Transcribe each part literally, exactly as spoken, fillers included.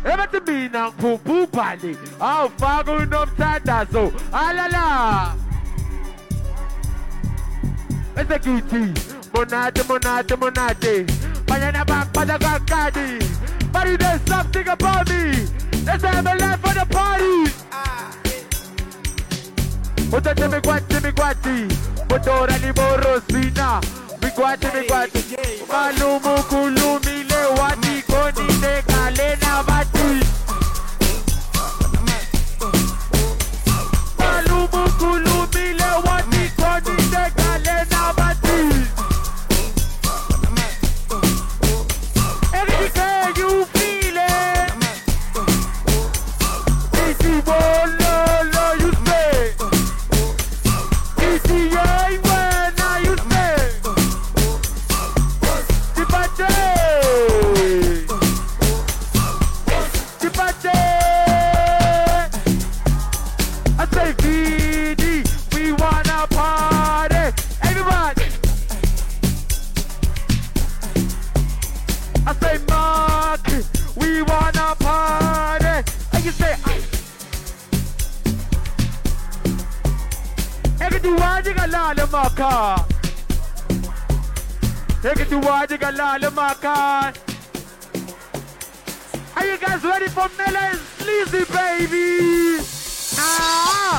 Ebatimina kubu pali. Au fago unomtandazo. Alala. Execute. Monate, monate, monate. Banana back, Padagakadi. But there's something about me. Let's have a life for the party. Ota te me guati, me guati. Motora ni morosina. Me guati, me guati. Malumu kulumi le wati koni ne kalena bati. Malumu kulumi le wati koni ne kalena bati. Everything you feel it. Easy bolo lo you say. Easy yeah when I you say. Dipate. Dipate. I say V D, we wanna party. Everybody. I say Mark, we wanna party. And you say, Eka tuwaji galala maka. Eka tuwaji galala maka. Are you guys ready for Mela and Sleazy, baby? Ah!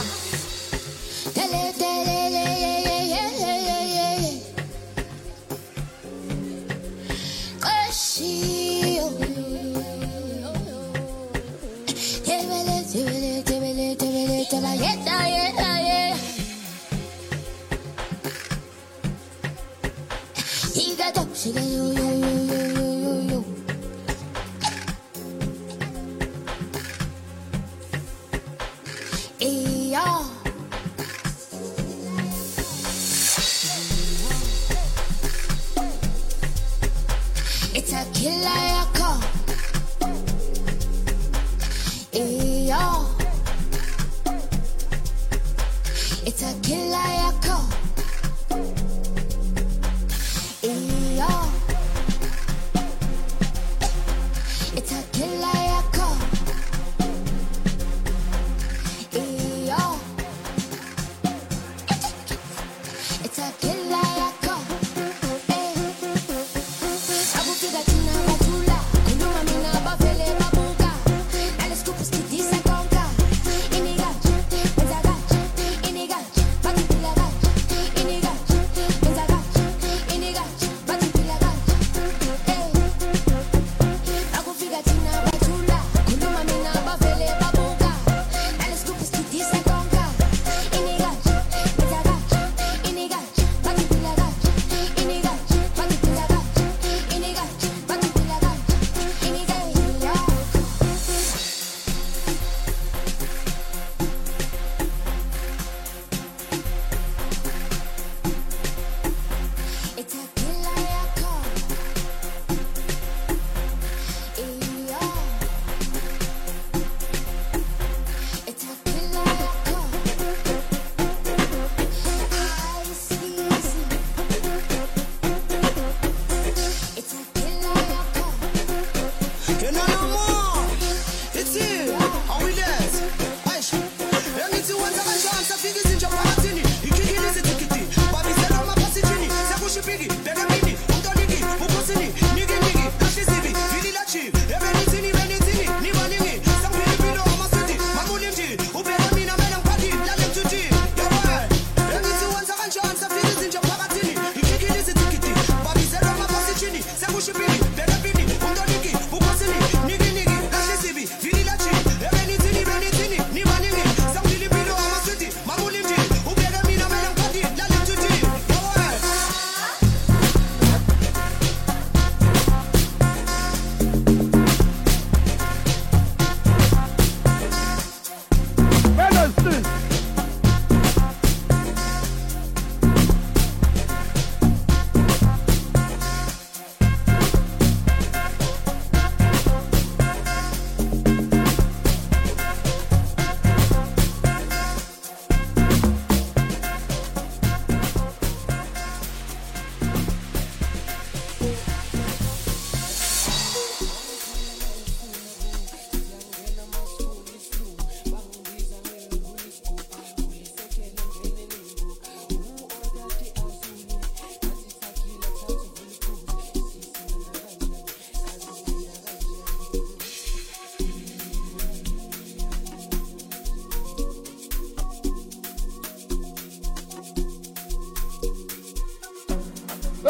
It's a killer call. Yeah. It's a killer call. Yeah. It's a killer call. Yeah. It's a killer call. Pushing me, then I feel it.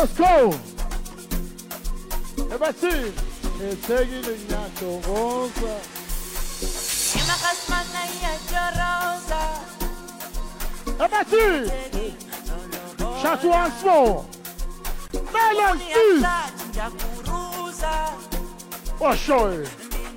Let's go. Everybody, it's taking the natural rosa. Everybody, shout once more. Melon Steve. Oh, show you.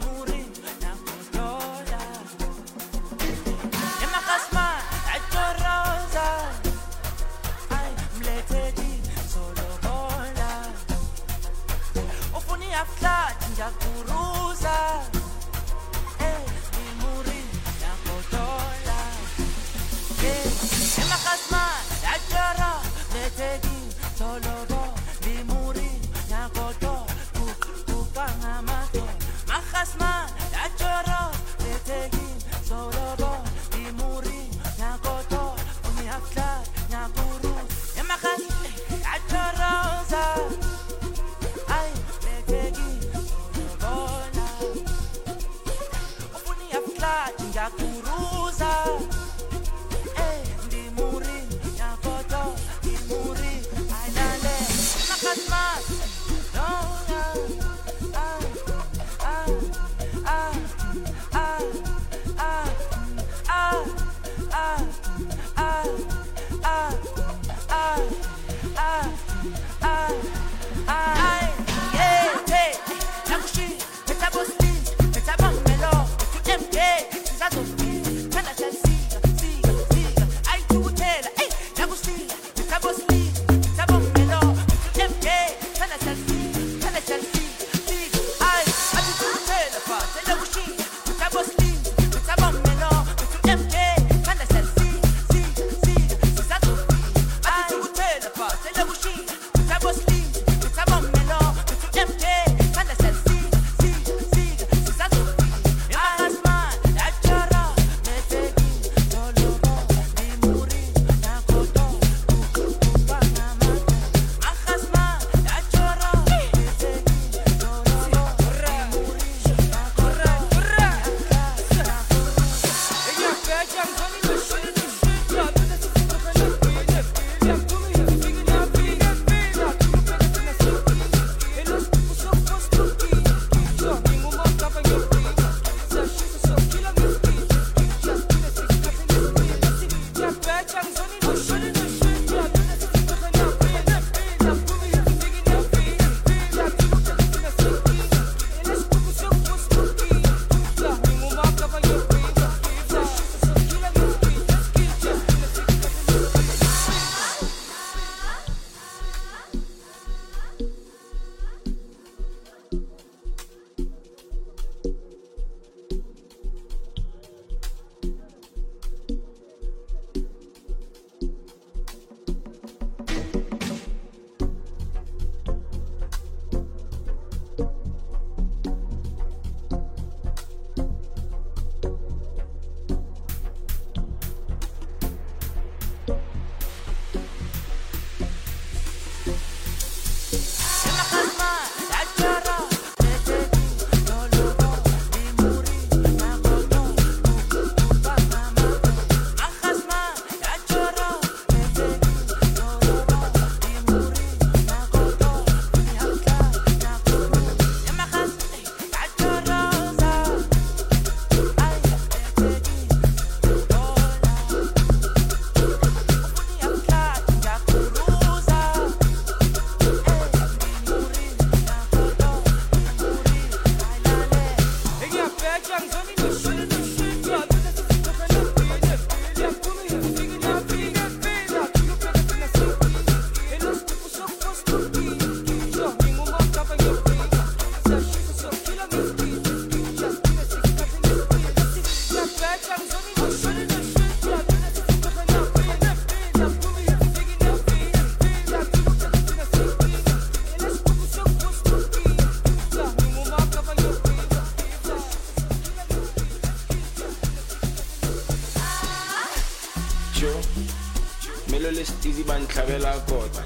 easy band tlhabela kota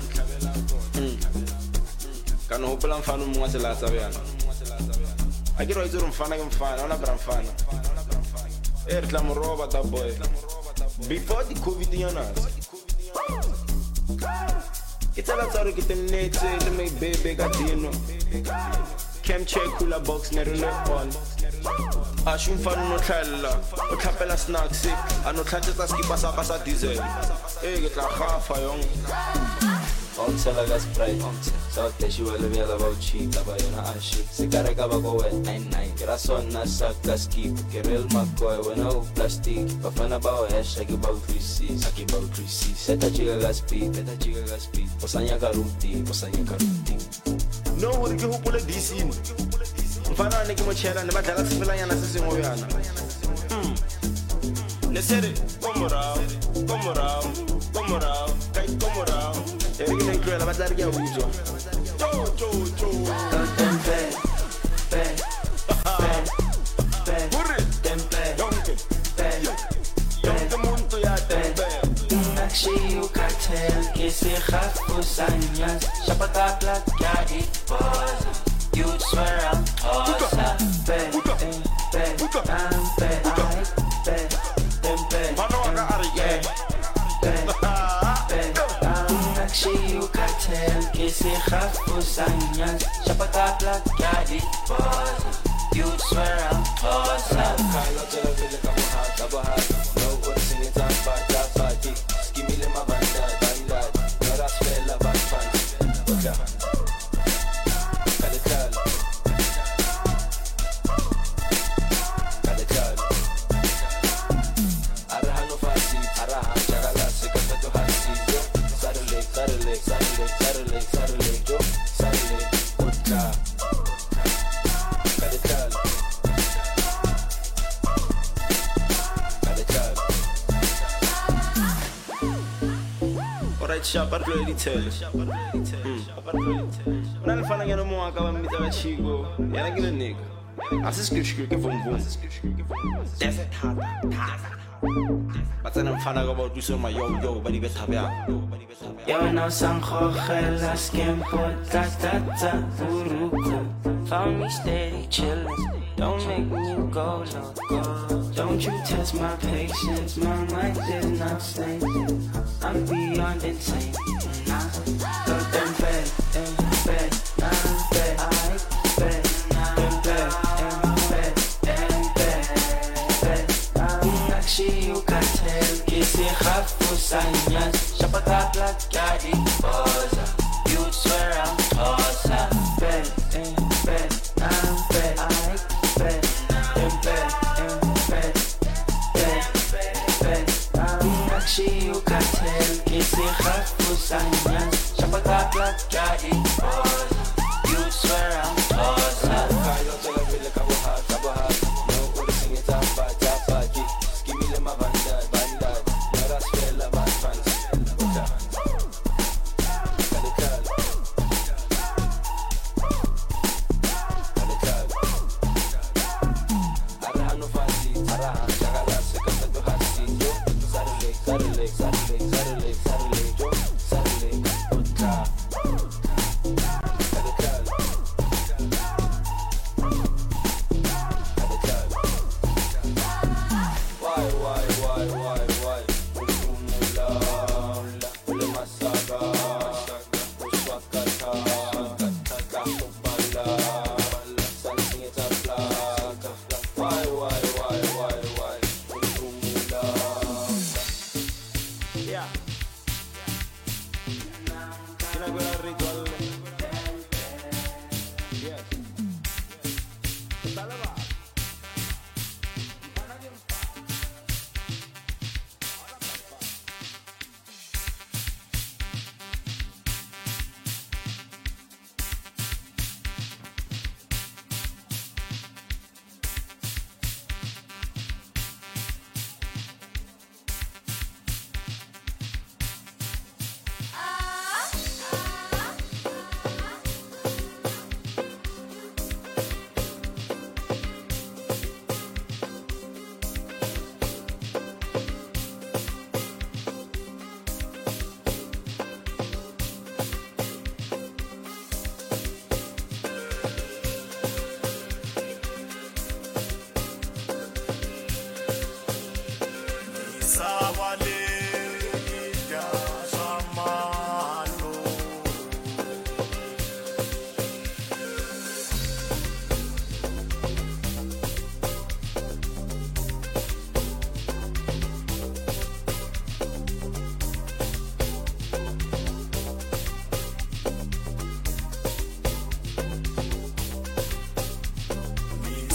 kana hopola mfana mongwe se la tsabana a ke re itse re mfana ke mfana ona bra mfana e re tla mo roba ta boy before the covid yana Itala tsaro ke tenetse le me bebe ka dino. Cam check kula box ne rene on. A shum fanu no tlhalla, o tlhapela snacks, a no tlhatsetsa skipa sa ka sa diesel. Eh ke tla gafa yong. On sala gas sprite, so te shiwele vela bauchi, taba yona ashi. Se carga ba go wet nine nine, que razón na saca skip, que real macoy when o plastic. Bafana ba o hash, aquí ba three C's, aquí ba three C's. Seta chiga gas speed, seta chiga gas speed. Posanya karuti, posanya karuti. No hore ke hopole disini. Mfana ne ke mo tshela ne batla ka tsipelanyana se sengwe yana. Hmm. Le sere, komorao, komorao, komorao, kai komorao. E ke ne tloela batla re ke a utswa. Jo jo jo. Tempe, pe, pe, pe. Hore, tempe, donke. pe, Donke muntu ya tempe. Nakshi u cartel, que se jafos años. Chapata placa y posa. You swear I'm awesome. Pe, pe, pe, tempe, ay, pe, tempe. Mano aga arige. Pe, pe, Nakshi u cartel, que se jafos años. Chapata placa y posa. You swear I'm awesome. Kailo te la vile kamo hat, kamo hat. No one singing time, but that party. Skimmy my banda, banda. No ras fella, bad fans. Oka. Kalital. Kalital. Arahan no fasi, arahan chagala se kanta to hasi. Sarle, sarle, sarle, sarle, sarle, jo, sarle. Oka. Kalital. Alright, sharp, I'm ready to tell. When I'm finding a more, I'm with a chico. Yeah, I get a nigga. I just screw screw from boom. That's it, but then I'm finding about you so my yo yo, but you better have Yo no san las quien ta ta ta uruku. Found me steady chillin'. Don't make me go loco. Don't you test my patience. My mind is not safe. I'm beyond insane. Nah, go them bad, them bad, nah bad, I bad, them bad, them bad, them bad, bad. Nakshi u cartel, que se jafos años. Chapata placa y posa. You swear I'm awesome. Bad, them bad, nah bad, I bad, them bad, them bad, bad, bad. Nakshi u cartel, que se jafos años. Chapata placa y posa. You swear I'm awesome. Kailo te la vile kamo hat, kamo hat. No one singing time, but that party. Skimmy my banda, banda. No ras fella, bad fans. Oka. Kalital. Kalital. Arahan no fasi, arahan chagala se kanta to hasi. Jo, sarle, sarle, sarle, sarle, sarle, jo, sarle. Oka. Kalital. Kalital. Why, why, why, why, why? Ulumula, ulemasaga, uswakata, kakupala, sansingita plaka. Why, why, why, why, why? Ulumula. Yeah. Ginagawa ritual. Yes. Talaga.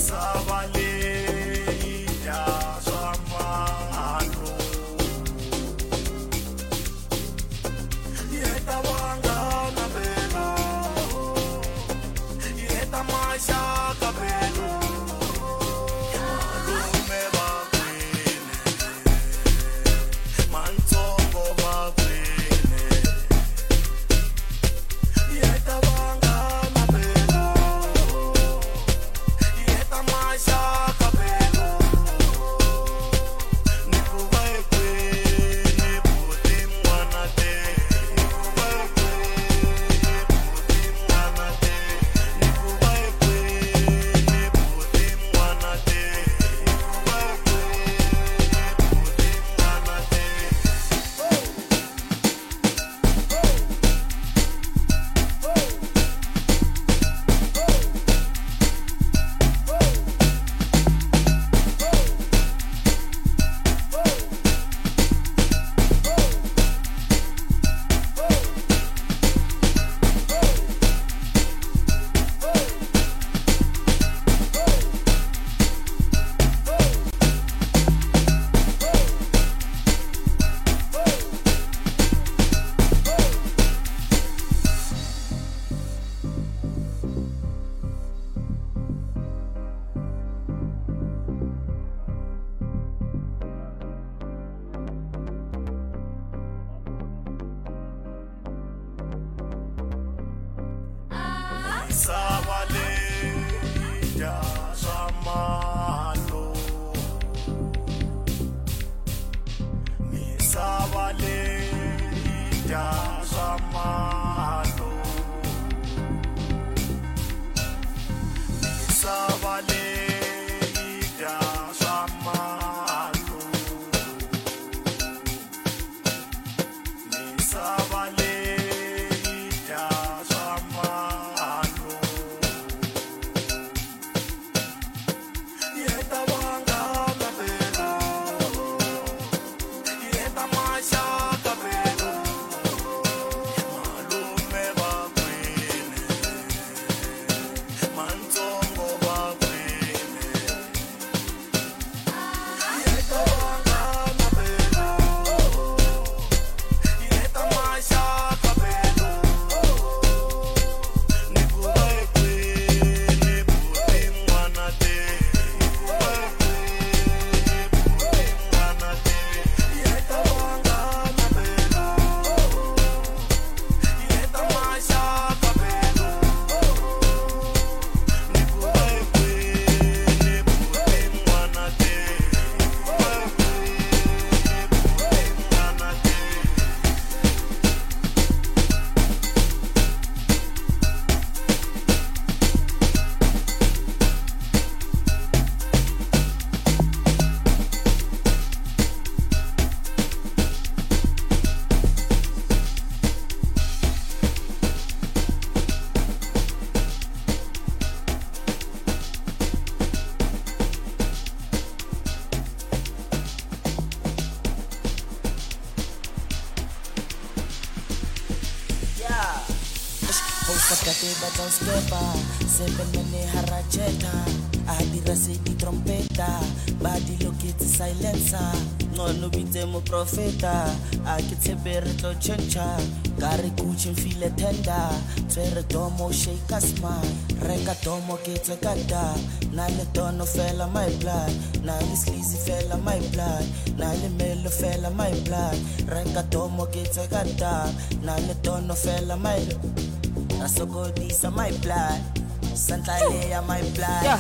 Sakate batang skepa, seven mene harajeta, adira se di trompeta, badi lokiti silencer, ngono bite mo profeta, akitse berto chencha, gari kuchin file tenda, twere domo shake asma, reka domo kete kada, nale dono fella my blood, nale sleazy fella my blood, nale melo fella my blood, reka domo kete kada, nale dono fella my blood. So good, these are my blood. Santa Leia, my blood. Yeah.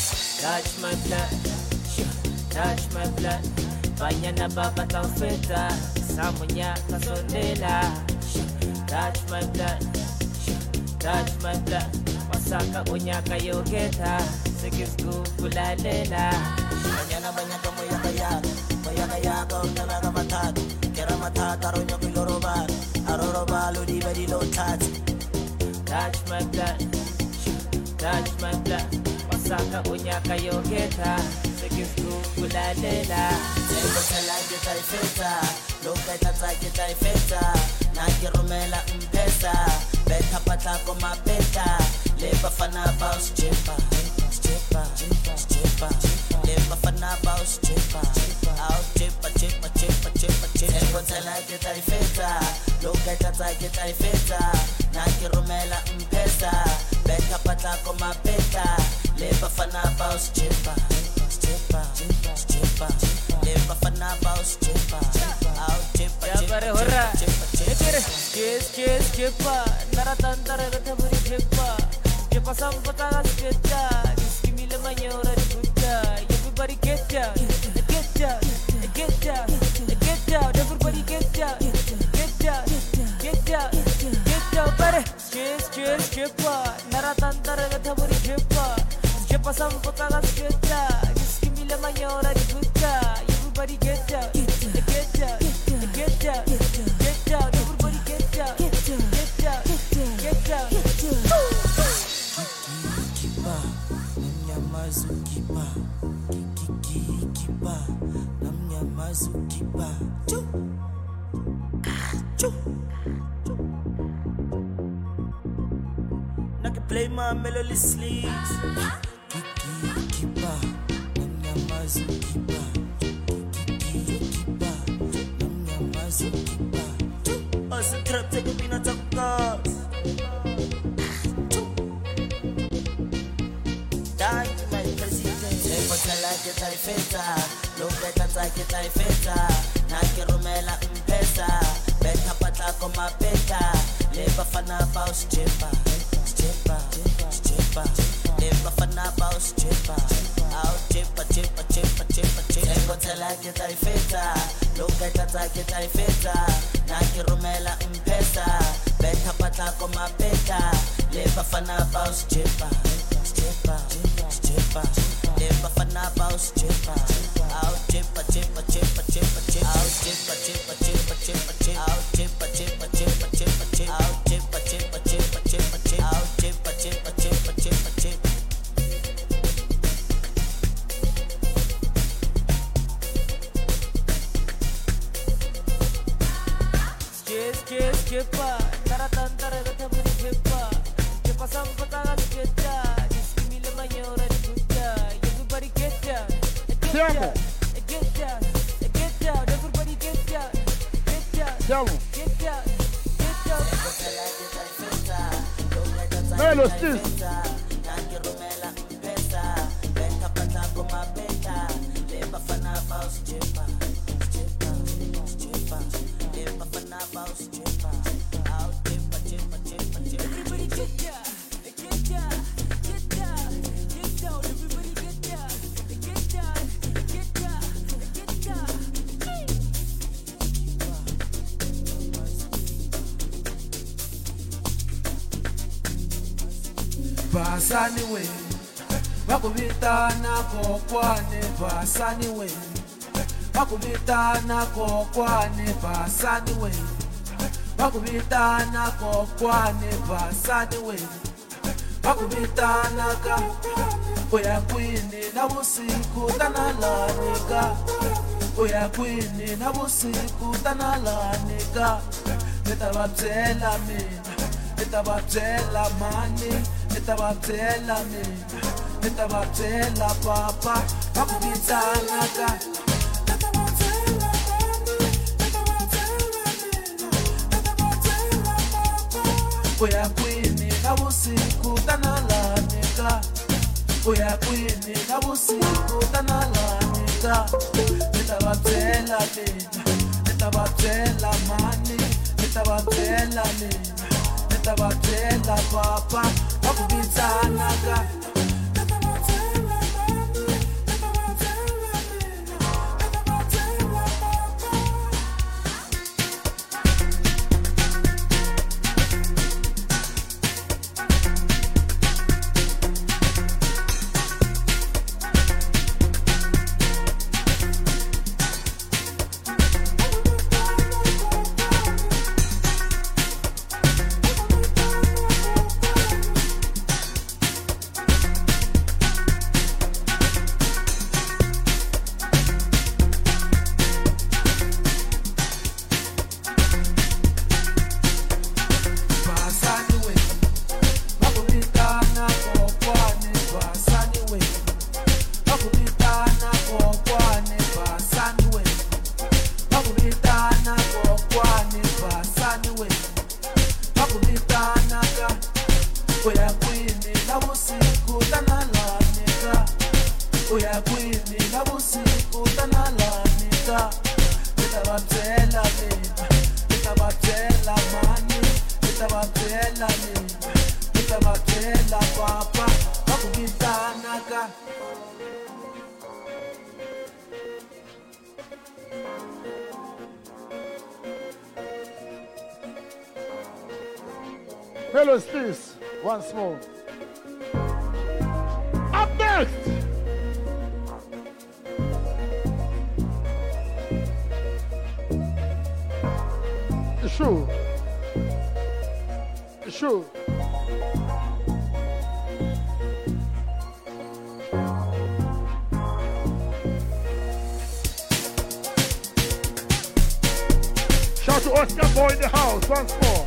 Touch my blood. Touch my blood. Banyana baba taufeta. Samunya kasondela. Touch my blood. Touch my blood. Masaka unyaka yogeta. Sikisku kulalela. Banyana banyaka moya kaya. Moya kaya ka unana matatu. Kera matata ronyo kiloroba. Aroroba lodi badi lo tati. Touch my blood, touch my blood. Masaka unyaka yogeta, sikisku kulalela. Tengo tela kita ifeta, loka tata kita ifeta. Naki rumela mpesa, beta pata koma beta. Leba fana bounce jimpa, jimpa, jimpa. ke tla ifetsa na ke romela mpesa beka patla ko mapeta le bafana ba o stepa stepa stepa le bafana ba o stepa au stepa bare horra etere kes kes kepa naratandare gathaburi kepa ke pasam pataga sketa diskimile manyora dutta everybody get down get down get down get down everybody get down get down get down get down bare kes kes kepa naratandare gathaburi kepa ke pasam pataga sketa diskimile manyora dutta everybody get down get down get down get down everybody get down get down get down kipa namnyamazu kipa kiki kipa namnyamazu kipa chu chu na ke play my melody sleeves kiki kipa namnyamazu kipa kiki kipa namnyamazu kipa as a trap take me na takas ke tla ifetsa lo ke tla ke tla ifetsa na ke romela mpesa beka patla ko mapeta le bafana ba o stepa stepa stepa le bafana ba o stepa au stepa stepa stepa stepa stepa ke tla ke tla ifetsa lo ke tla ke tla ifetsa na ke romela mpesa beka patla ko mapeta le bafana ba o stepa stepa stepa le bafana ba o stepa au stepa stepa stepa stepa stepa au stepa stepa stepa stepa stepa au stepa stepa stepa stepa stepa au stepa stepa stepa stepa stepa au stepa stepa stepa stepa stepa kes kes kepa naratandare gathaburi kepa ke pasam pataga sketa diskimile manyora dutta everybody get down get down get down get down everybody get down get down get down get down Melo Steve everybody get down get down get down get down everybody get down get down get down get down Basani we bakubitana kokwane basani we bakubitana kokwane basani we bakubitana kokwane basani we bakubitana ka oya kwini na busiku tanalanika oya kwini na busiku tanalanika nitababyela mina nitababyela mani nitababyela mina nitababyela papa bakubitana ka oya kwini na busiku tanalanika oya kwini na busiku tanalanika nitababyela mina nitababyela mani nitababyela mina nitababyela papa bakubitana ka uya kwini nabusiku tanalanika nitabatela mina nitabatela mani nitabatela mina nitabatela papa bakubitanaka Fellows, please, once more. Up next! The show. The show. Shout to Oscar Boy in the house once more.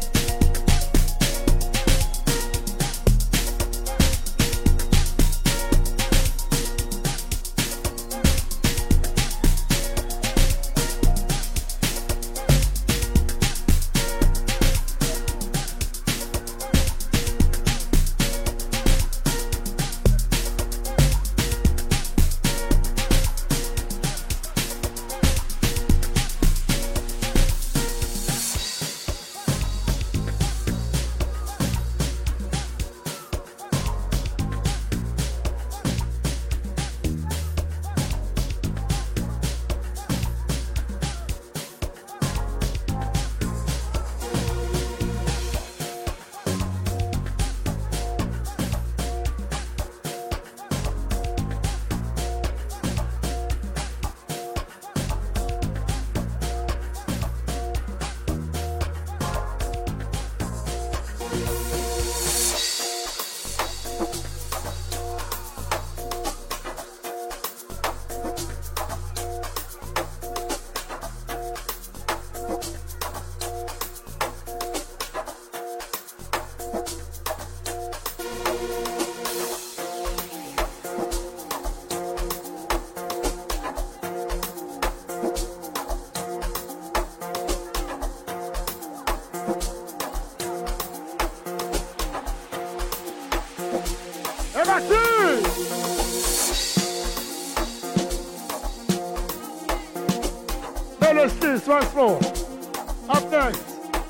Once more. Up next.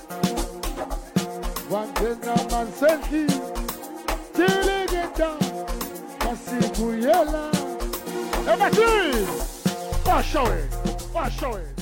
One gentleman senki. Tiligeta. Kasibuyela. Everybody. Wash away. Wash away.